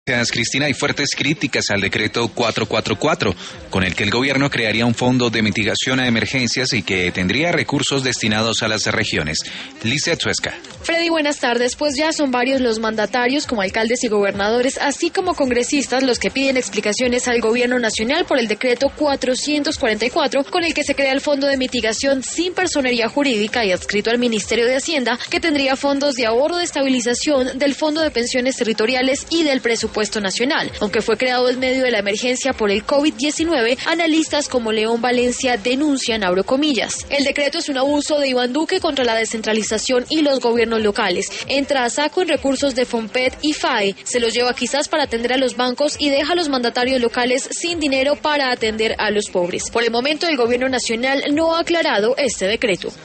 Cristina, hay fuertes críticas al decreto 444, con el que el gobierno crearía un fondo de mitigación a emergencias y que tendría recursos destinados a las regiones. Lizeth Suesca. Freddy, buenas tardes. Pues ya son varios los mandatarios, como alcaldes y gobernadores, así como congresistas, los que piden explicaciones al gobierno nacional por el decreto 444, con el que se crea el fondo de mitigación sin personería jurídica y adscrito al Ministerio de Hacienda, que tendría fondos de ahorro de estabilización del Fondo de Pensiones Territoriales y del presupuesto nacional. Aunque fue creado en medio de la emergencia por el COVID-19, analistas como León Valencia denuncian, abro comillas, el decreto es un abuso de Iván Duque contra la descentralización y los gobiernos locales. Entra a saco en recursos de FOMPET y FAE, se los lleva quizás para atender a los bancos y deja a los mandatarios locales sin dinero para atender a los pobres. Por el momento, el gobierno nacional no ha aclarado este decreto.